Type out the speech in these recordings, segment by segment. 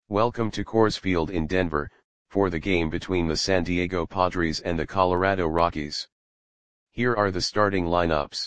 Welcome to Coors Field in Denver, for the game between the San Diego Padres and the Colorado Rockies. Here are the starting lineups.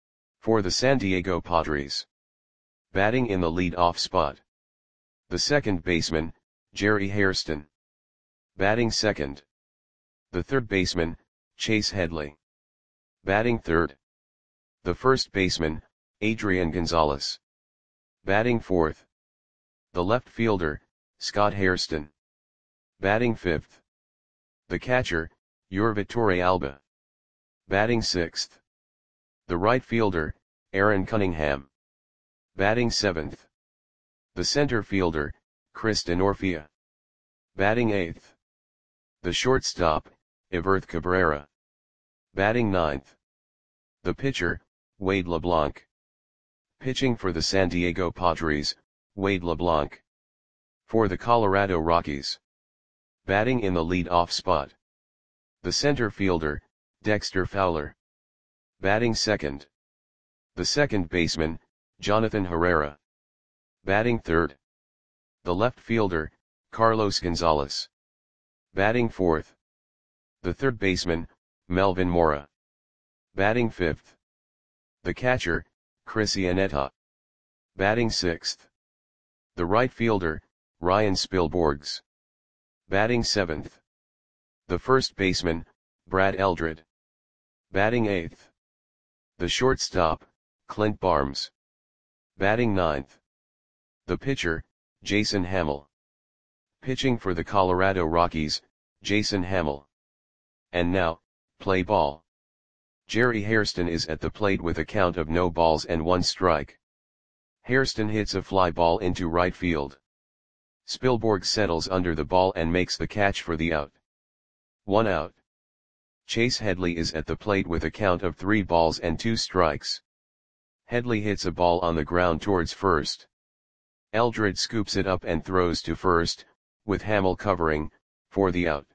For the San Diego Padres. Batting in the lead-off spot. The second baseman, Jerry Hairston. Batting second. The third baseman, Chase Headley. Batting third. The first baseman, Adrian Gonzalez. Batting fourth. The left fielder, Scott Hairston. Batting fifth. The catcher, Yorvi Torrealba. Batting sixth. The right fielder, Aaron Cunningham. Batting seventh. The center fielder, Chris Denorfia. Batting eighth. The shortstop, Everth Cabrera. Batting ninth. The pitcher, Wade LeBlanc. Pitching for the San Diego Padres, Wade LeBlanc. For the Colorado Rockies. Batting in the lead-off spot. The center fielder, Dexter Fowler. Batting second. The second baseman, Jonathan Herrera. Batting third. The left fielder, Carlos Gonzalez. Batting fourth. The third baseman, Melvin Mora. Batting fifth. The catcher, Chris Iannetta. Batting sixth. The right fielder, Ryan Spilborghs. Batting seventh. The first baseman, Brad Eldred. Batting eighth. The shortstop, Clint Barnes. Batting ninth. The pitcher, Jason Hammel. Pitching for the Colorado Rockies, Jason Hammel. And now, play ball. Jerry Hairston is at the plate with a count of no balls and one strike. Hairston hits a fly ball into right field. Spilborghs settles under the ball and makes the catch for the out. 1 out. Chase Headley is at the plate with a count of 3 balls and 2 strikes. Headley hits a ball on the ground towards first. Eldred scoops it up and throws to first, with Hammel covering, for the out.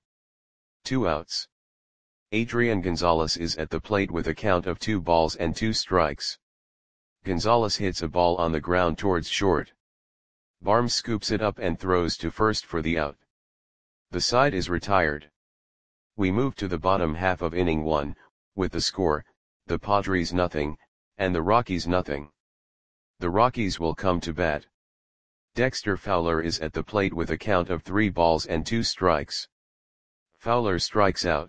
2 outs. Adrian Gonzalez is at the plate with a count of 2 balls and 2 strikes. Gonzalez hits a ball on the ground towards short. Barnes scoops it up and throws to first for the out. The side is retired. We move to the bottom half of inning 1, with the score, the Padres nothing, and the Rockies nothing. The Rockies will come to bat. Dexter Fowler is at the plate with a count of 3 balls and 2 strikes. Fowler strikes out.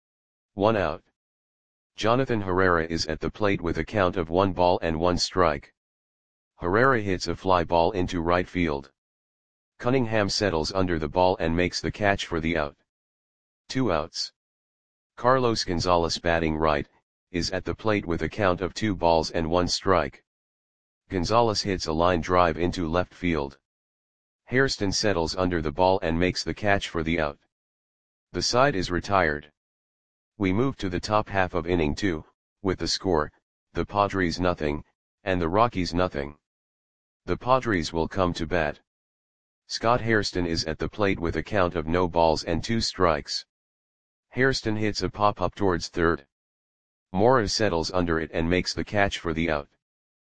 1 out. Jonathan Herrera is at the plate with a count of 1 ball and 1 strike. Herrera hits a fly ball into right field. Cunningham settles under the ball and makes the catch for the out. 2 outs. Carlos Gonzalez batting right, is at the plate with a count of 2 balls and 1 strike. Gonzalez hits a line drive into left field. Hairston settles under the ball and makes the catch for the out. The side is retired. We move to the top half of inning 2, with the score, the Padres nothing, and the Rockies nothing. The Padres will come to bat. Scott Hairston is at the plate with a count of no balls and 2 strikes. Hairston hits a pop-up towards third. Mora settles under it and makes the catch for the out.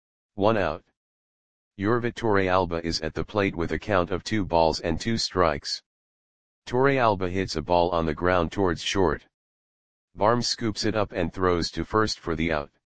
1 out. Yorvi Torrealba is at the plate with a count of 2 balls and 2 strikes. Torrealba hits a ball on the ground towards short. Barnes scoops it up and throws to first for the out.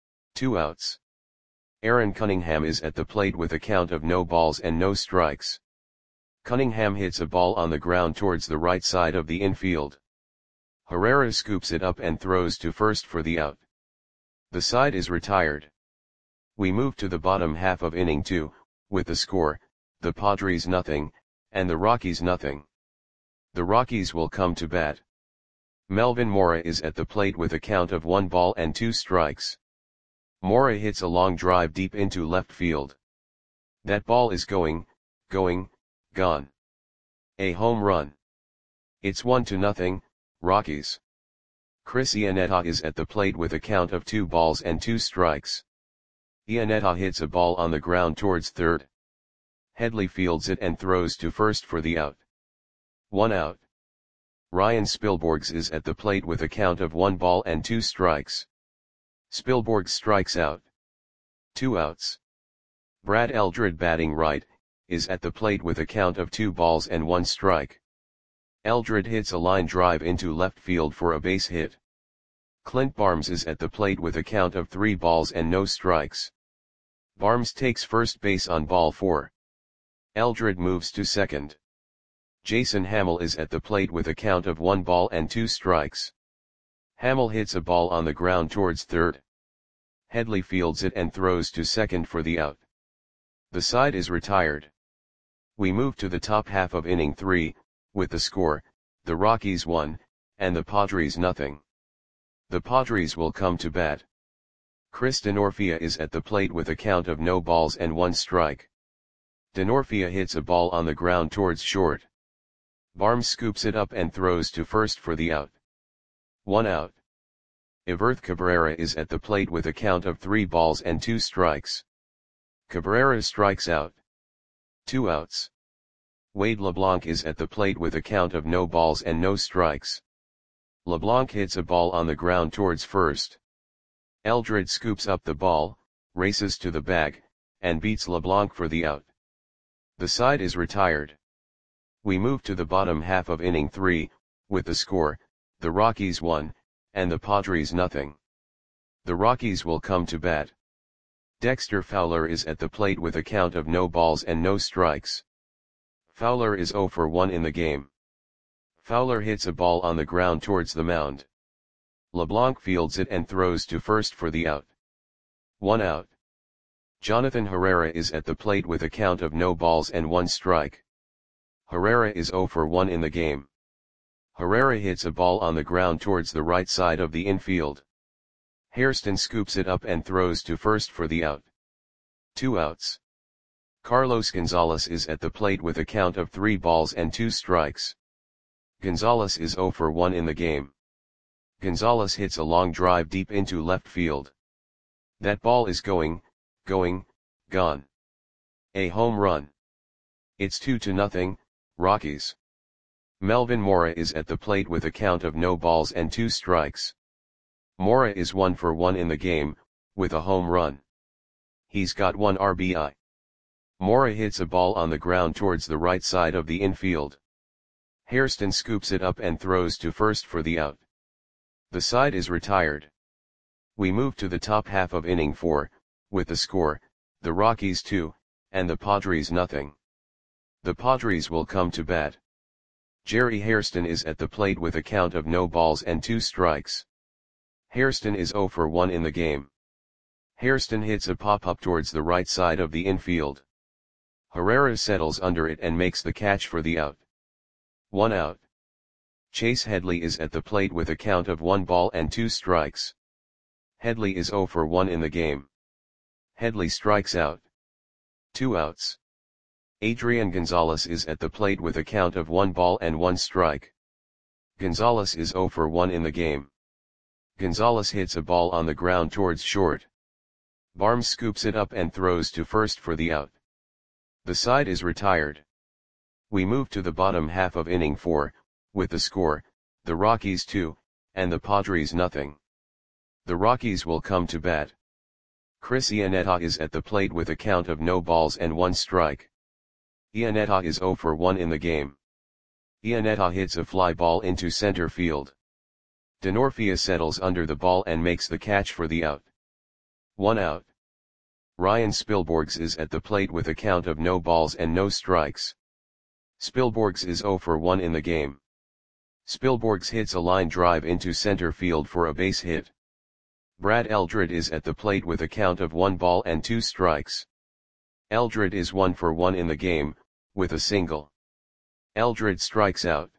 2 outs. Aaron Cunningham is at the plate with a count of no balls and no strikes. Cunningham hits a ball on the ground towards the right side of the infield. Herrera scoops it up and throws to first for the out. The side is retired. We move to the bottom half of inning 2, with the score, the Padres nothing, and the Rockies nothing. The Rockies will come to bat. Melvin Mora is at the plate with a count of 1 ball and 2 strikes. Mora hits a long drive deep into left field. That ball is gone. A home run. It's 1-0, Rockies. Chris Iannetta is at the plate with a count of 2 balls and 2 strikes. Iannetta hits a ball on the ground towards third. Headley fields it and throws to first for the out. 1 out. Ryan Spilborghs is at the plate with a count of 1 ball and 2 strikes. Spilborghs strikes out. 2 outs. Brad Eldred batting right, is at the plate with a count of 2 balls and 1 strike. Eldred hits a line drive into left field for a base hit. Clint Barnes is at the plate with a count of 3 balls and no strikes. Barnes takes first base on ball 4. Eldred moves to second. Jason Hammel is at the plate with a count of 1 ball and 2 strikes. Hammel hits a ball on the ground towards third. Headley fields it and throws to second for the out. The side is retired. We move to the top half of inning 3, with the score, the Rockies 1, and the Padres nothing. The Padres will come to bat. Chris Denorfia is at the plate with a count of no balls and 1 strike. Denorfia hits a ball on the ground towards short. Barnes scoops it up and throws to first for the out. 1 out. Everth Cabrera is at the plate with a count of 3 balls and 2 strikes. Cabrera strikes out. 2 outs. Wade LeBlanc is at the plate with a count of no balls and no strikes. LeBlanc hits a ball on the ground towards first. Eldred scoops up the ball, races to the bag, and beats LeBlanc for the out. The side is retired. We move to the bottom half of inning 3, with the score, the Rockies 1, and the Padres nothing. The Rockies will come to bat. Dexter Fowler is at the plate with a count of no balls and no strikes. Fowler is 0 for 1 in the game. Fowler hits a ball on the ground towards the mound. LeBlanc fields it and throws to first for the out. 1 out. Jonathan Herrera is at the plate with a count of no balls and 1 strike. Herrera is 0 for 1 in the game. Herrera hits a ball on the ground towards the right side of the infield. Hairston scoops it up and throws to first for the out. 2 outs. Carlos Gonzalez is at the plate with a count of 3 balls and 2 strikes. Gonzalez is 0 for 1 in the game. Gonzalez hits a long drive deep into left field. That ball is gone. A home run. It's 2-0, Rockies. Melvin Mora is at the plate with a count of no balls and 2 strikes. Mora is 1 for 1 in the game, with a home run. He's got 1 RBI. Mora hits a ball on the ground towards the right side of the infield. Hairston scoops it up and throws to first for the out. The side is retired. We move to the top half of inning 4, with the score, the Rockies 2, and the Padres nothing. The Padres will come to bat. Jerry Hairston is at the plate with a count of no balls and 2 strikes. Hairston is 0 for 1 in the game. Hairston hits a pop-up towards the right side of the infield. Herrera settles under it and makes the catch for the out. 1 out. Chase Headley is at the plate with a count of 1 ball and 2 strikes. Headley is 0 for 1 in the game. Headley strikes out. 2 outs. Adrian Gonzalez is at the plate with a count of 1 ball and 1 strike. Gonzalez is 0 for 1 in the game. Gonzalez hits a ball on the ground towards short. Barnes scoops it up and throws to first for the out. The side is retired. We move to the bottom half of inning 4, with the score, the Rockies 2, and the Padres nothing. The Rockies will come to bat. Chris Iannetta is at the plate with a count of no balls and 1 strike. Iannetta is 0 for 1 in the game. Iannetta hits a fly ball into center field. Denorfia settles under the ball and makes the catch for the out. 1 out. Ryan Spilborghs is at the plate with a count of no balls and no strikes. Spilborghs is 0 for 1 in the game. Spilborghs hits a line drive into center field for a base hit. Brad Eldred is at the plate with a count of 1 ball and 2 strikes. Eldred is 1 for 1 in the game, with a single. Eldred strikes out.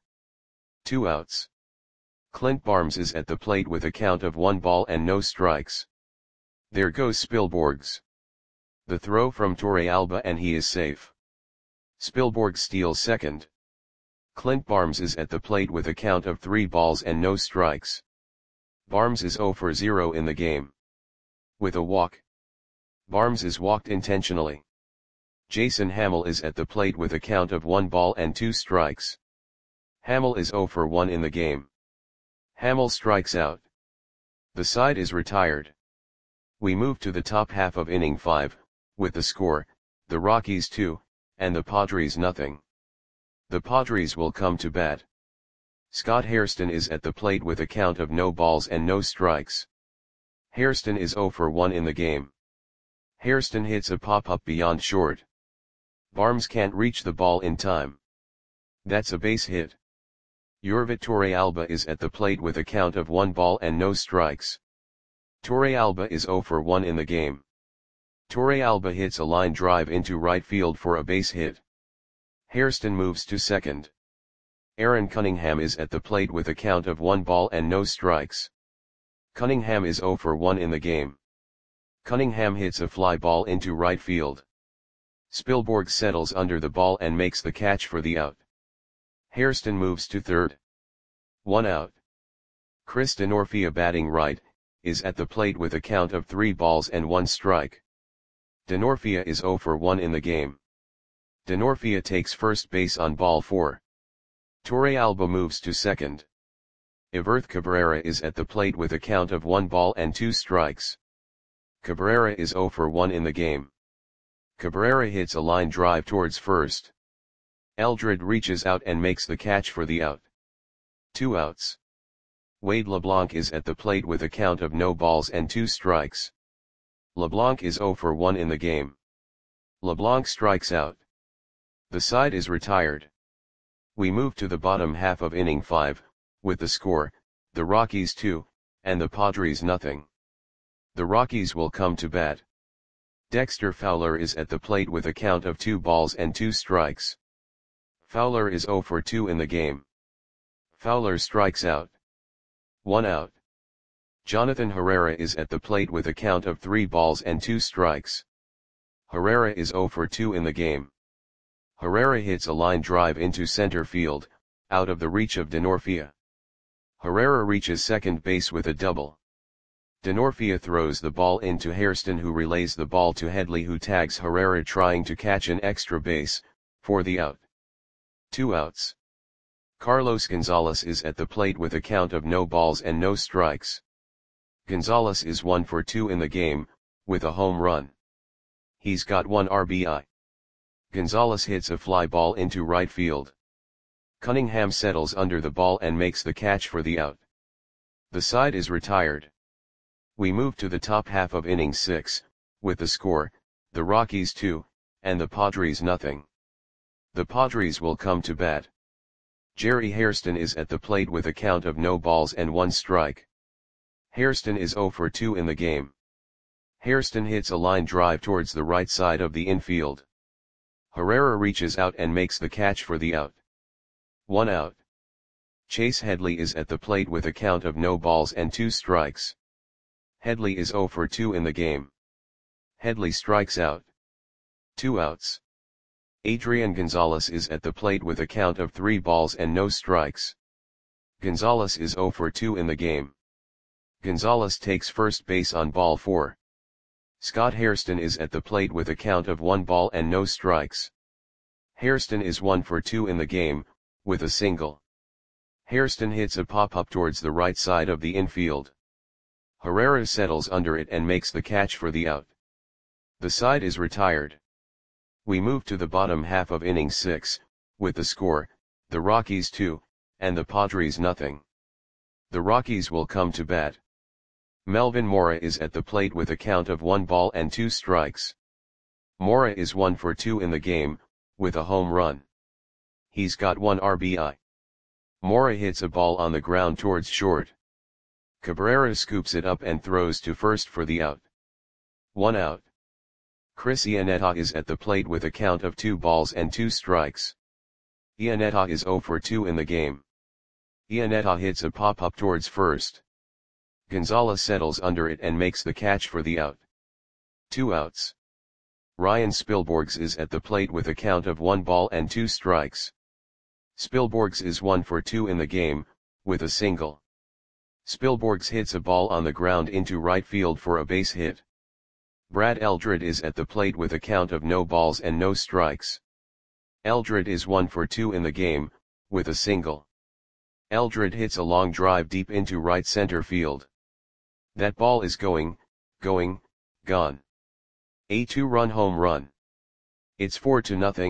2 outs. Clint Barnes is at the plate with a count of 1 ball and no strikes. There goes Spilborghs. The throw from Torre Alba and he is safe. Spilborghs steals second. Clint Barnes is at the plate with a count of 3 balls and no strikes. Barnes is 0 for 0 in the game. With a walk. Barnes is walked intentionally. Jason Hammel is at the plate with a count of 1 ball and 2 strikes. Hammel is 0 for 1 in the game. Hammel strikes out. The side is retired. We move to the top half of inning 5, with the score, the Rockies 2, and the Padres nothing. The Padres will come to bat. Scott Hairston is at the plate with a count of no balls and no strikes. Hairston is 0 for 1 in the game. Hairston hits a pop-up beyond short. Barnes can't reach the ball in time. That's a base hit. Yorvit Torrealba is at the plate with a count of 1 ball and no strikes. Torrealba is 0 for 1 in the game. Torrealba hits a line drive into right field for a base hit. Hairston moves to second. Aaron Cunningham is at the plate with a count of 1 ball and no strikes. Cunningham is 0 for 1 in the game. Cunningham hits a fly ball into right field. Spilborghs settles under the ball and makes the catch for the out. Hairston moves to third. 1 out. Chris Denorfia, batting right, is at the plate with a count of 3 balls and 1 strike. Denorfia is 0 for 1 in the game. Denorfia takes first base on ball 4. Torrealba moves to second. Iverth Cabrera is at the plate with a count of 1 ball and 2 strikes. Cabrera is 0 for 1 in the game. Cabrera hits a line drive towards first. Eldred reaches out and makes the catch for the out. 2 outs. Wade LeBlanc is at the plate with a count of no balls and 2 strikes. LeBlanc is 0 for 1 in the game. LeBlanc strikes out. The side is retired. We move to the bottom half of inning 5, with the score, the Rockies 2, and the Padres nothing. The Rockies will come to bat. Dexter Fowler is at the plate with a count of 2 balls and 2 strikes. Fowler is 0 for 2 in the game. Fowler strikes out. 1 out. Jonathan Herrera is at the plate with a count of 3 balls and 2 strikes. Herrera is 0 for 2 in the game. Herrera hits a line drive into center field, out of the reach of Denorfia. Herrera reaches second base with a double. Denorfia throws the ball into Hairston, who relays the ball to Headley, who tags Herrera trying to catch an extra base, for the out. 2 outs. Carlos Gonzalez is at the plate with a count of no balls and no strikes. Gonzalez is 1 for 2 in the game, with a home run. He's got 1 RBI. Gonzalez hits a fly ball into right field. Cunningham settles under the ball and makes the catch for the out. The side is retired. We move to the top half of inning 6, with the score, the Rockies 2, and the Padres nothing. The Padres will come to bat. Jerry Hairston is at the plate with a count of no balls and 1 strike. Hairston is 0 for 2 in the game. Hairston hits a line drive towards the right side of the infield. Herrera reaches out and makes the catch for the out. 1 out. Chase Headley is at the plate with a count of no balls and 2 strikes. Headley is 0 for 2 in the game. Headley strikes out. 2 outs. Adrian Gonzalez is at the plate with a count of 3 balls and no strikes. Gonzalez is 0 for 2 in the game. Gonzalez takes first base on ball 4. Scott Hairston is at the plate with a count of 1 ball and no strikes. Hairston is 1 for 2 in the game, with a single. Hairston hits a pop-up towards the right side of the infield. Herrera settles under it and makes the catch for the out. The side is retired. We move to the bottom half of inning 6, with the score, the Rockies 2, and the Padres nothing. The Rockies will come to bat. Melvin Mora is at the plate with a count of 1 ball and 2 strikes. Mora is 1 for 2 in the game, with a home run. He's got 1 RBI. Mora hits a ball on the ground towards short. Cabrera scoops it up and throws to first for the out. 1 out. Chris Iannetta is at the plate with a count of 2 balls and 2 strikes. Iannetta is 0 for 2 in the game. Iannetta hits a pop-up towards first. Gonzalez settles under it and makes the catch for the out. 2 outs. Ryan Spilborghs is at the plate with a count of 1 ball and 2 strikes. Spilborghs is 1 for 2 in the game, with a single. Spilborghs hits a ball on the ground into right field for a base hit. Brad Eldred is at the plate with a count of no balls and no strikes. Eldred is 1 for 2 in the game, with a single. Eldred hits a long drive deep into right center field. That ball is gone. A 2-run home run. It's 4-0,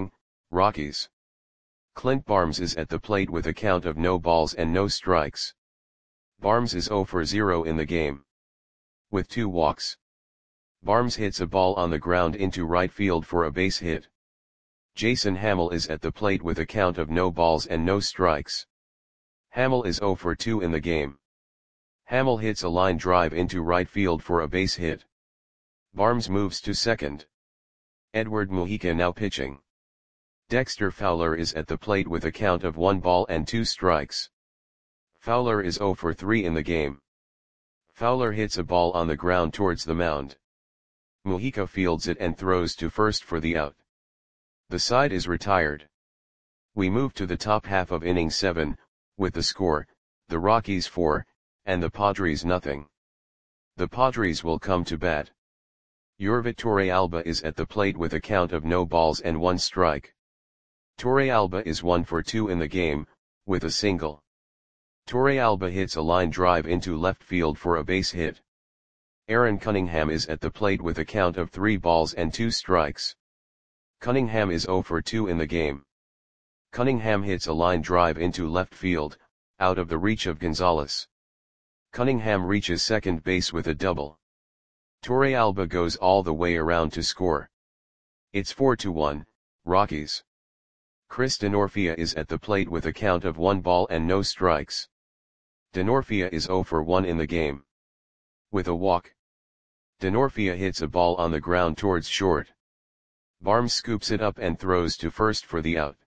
Rockies. Clint Barnes is at the plate with a count of no balls and no strikes. Barnes is 0 for 0 in the game, with 2 walks. Barnes hits a ball on the ground into right field for a base hit. Jason Hammel is at the plate with a count of no balls and no strikes. Hammel is 0 for 2 in the game. Hammel hits a line drive into right field for a base hit. Barnes moves to second. Edward Mujica now pitching. Dexter Fowler is at the plate with a count of 1 ball and 2 strikes. Fowler is 0 for 3 in the game. Fowler hits a ball on the ground towards the mound. Mujica fields it and throws to first for the out. The side is retired. We move to the top half of inning 7, with the score, the Rockies 4, and the Padres nothing. The Padres will come to bat. Yorvit Torrealba is at the plate with a count of no balls and 1 strike. Torrealba is 1 for 2 in the game, with a single. Torrealba hits a line drive into left field for a base hit. Aaron Cunningham is at the plate with a count of 3 balls and 2 strikes. Cunningham is 0 for 2 in the game. Cunningham hits a line drive into left field, out of the reach of Gonzalez. Cunningham reaches second base with a double. Torrealba goes all the way around to score. It's 4-1, Rockies. Chris Denorfia is at the plate with a count of 1 ball and no strikes. Denorfia is 0 for 1 in the game, with a walk. Denorfia hits a ball on the ground towards short. Barnes scoops it up and throws to first for the out.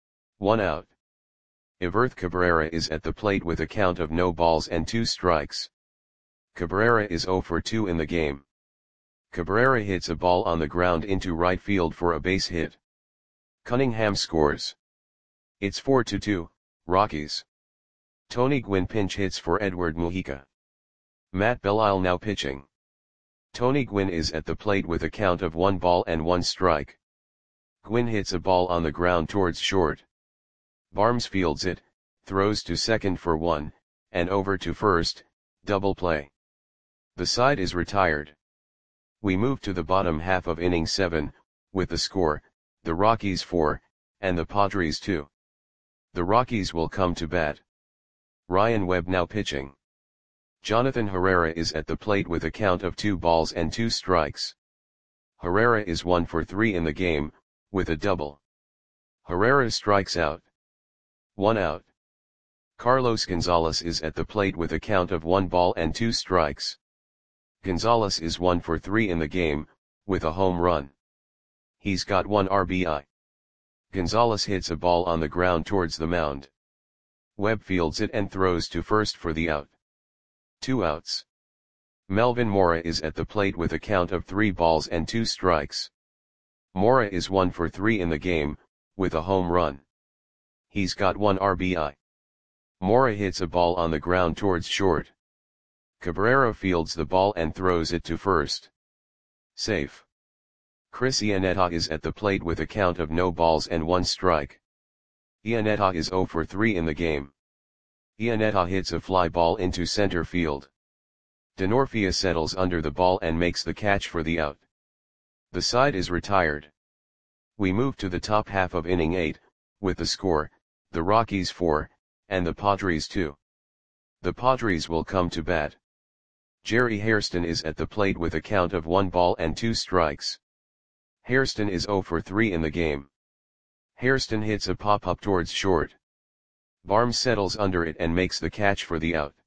1 out. Everth Cabrera is at the plate with a count of no balls and 2 strikes. Cabrera is 0 for 2 in the game. Cabrera hits a ball on the ground into right field for a base hit. Cunningham scores. It's 4-2, Rockies. Tony Gwynn pinch hits for Edward Mujica. Matt Belisle now pitching. Tony Gwynn is at the plate with a count of 1 ball and 1 strike. Gwynn hits a ball on the ground towards short. Barnes fields it, throws to second for 1, and over to first, double play. The side is retired. We move to the bottom half of inning 7, with the score, the Rockies 4, and the Padres 2. The Rockies will come to bat. Ryan Webb now pitching. Jonathan Herrera is at the plate with a count of 2 balls and 2 strikes. Herrera is 1 for 3 in the game, with a double. Herrera strikes out. 1 out. Carlos Gonzalez is at the plate with a count of 1 ball and 2 strikes. Gonzalez is 1 for 3 in the game, with a home run. He's got 1 RBI. Gonzalez hits a ball on the ground towards the mound. Webb fields it and throws to first for the out. 2 outs. Melvin Mora is at the plate with a count of 3 balls and 2 strikes. Mora is 1 for 3 in the game, with a home run. He's got 1 RBI. Mora hits a ball on the ground towards short. Cabrera fields the ball and throws it to first. Safe. Chris Iannetta is at the plate with a count of no balls and 1 strike. Iannetta is 0 for 3 in the game. Iannetta hits a fly ball into center field. Denorfia settles under the ball and makes the catch for the out. The side is retired. We move to the top half of inning 8, with the score, the Rockies 4, and the Padres 2. The Padres will come to bat. Jerry Hairston is at the plate with a count of 1 ball and 2 strikes. Hairston is 0 for 3 in the game. Hairston hits a pop-up towards short. Barnes settles under it and makes the catch for the out.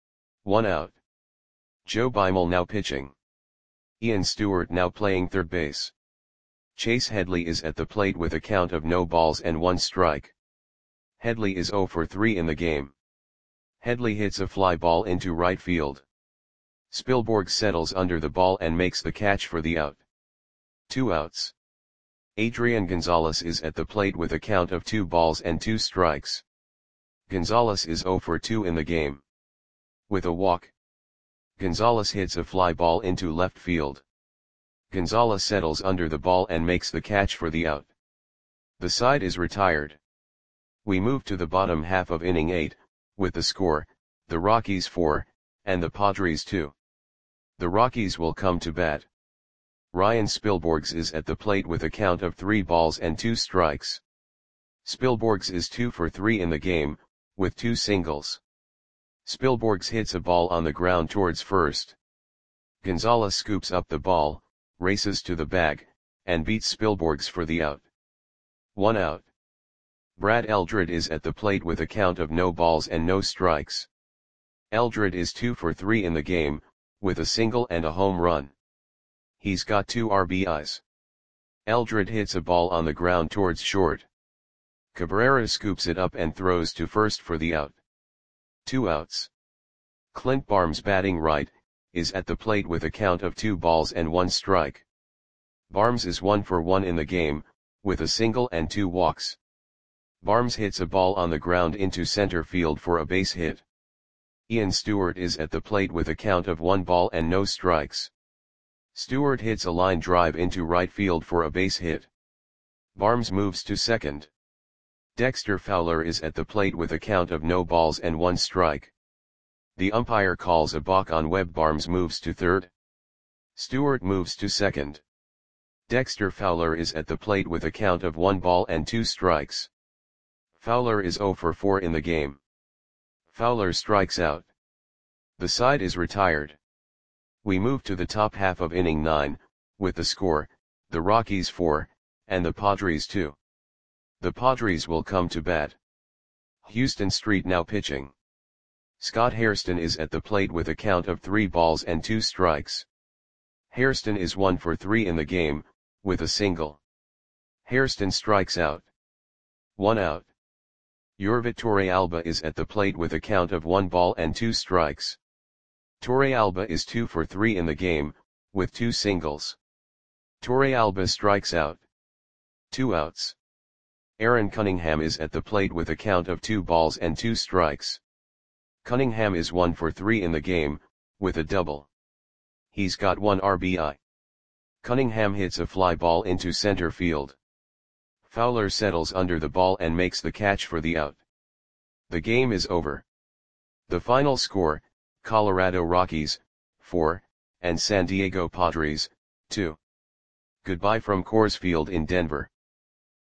1 out. Joe Beimel now pitching. Ian Stewart now playing third base. Chase Headley is at the plate with a count of no balls and 1 strike. Headley is 0 for 3 in the game. Headley hits a fly ball into right field. Spielborg settles under the ball and makes the catch for the out. 2 outs. Adrian Gonzalez is at the plate with a count of 2 balls and 2 strikes. Gonzalez is 0 for 2 in the game, with a walk. Gonzalez hits a fly ball into left field. Gonzalez settles under the ball and makes the catch for the out. The side is retired. We move to the bottom half of inning 8, with the score, the Rockies 4, and the Padres 2. The Rockies will come to bat. Ryan Spielborgs is at the plate with a count of 3 balls and 2 strikes. Spilborghs is 2 for 3 in the game, with 2 singles. Spilborghs hits a ball on the ground towards first. Gonzalez scoops up the ball, races to the bag, and beats Spilborghs for the out. 1 out. Brad Eldred is at the plate with a count of no balls and no strikes. Eldred is 2 for 3 in the game, with a single and a home run. He's got 2 RBIs. Eldred hits a ball on the ground towards short. Cabrera scoops it up and throws to first for the out. 2 outs. Clint Barnes, batting right, is at the plate with a count of 2 balls and 1 strike. Barnes is 1 for 1 in the game, with a single and 2 walks. Barnes hits a ball on the ground into center field for a base hit. Ian Stewart is at the plate with a count of 1 ball and no strikes. Stewart hits a line drive into right field for a base hit. Barnes moves to second. Dexter Fowler is at the plate with a count of no balls and 1 strike. The umpire calls a balk on Webb. Barnes moves to third. Stewart moves to second. Dexter Fowler is at the plate with a count of 1 ball and 2 strikes. Fowler is 0 for 4 in the game. Fowler strikes out. The side is retired. We move to the top half of inning 9, with the score, the Rockies 4, and the Padres 2. The Padres will come to bat. Houston Street now pitching. Scott Hairston is at the plate with a count of 3 balls and 2 strikes. Hairston is 1 for 3 in the game, with a single. Hairston strikes out. 1 out. Yorvit Torrealba is at the plate with a count of 1 ball and 2 strikes. Torrealba is 2 for 3 in the game, with 2 singles. Torrealba strikes out. 2 outs. Aaron Cunningham is at the plate with a count of 2 balls and 2 strikes. Cunningham is 1 for 3 in the game, with a double. He's got 1 RBI. Cunningham hits a fly ball into center field. Fowler settles under the ball and makes the catch for the out. The game is over. The final score, Colorado Rockies, 4, and San Diego Padres, 2. Goodbye from Coors Field in Denver.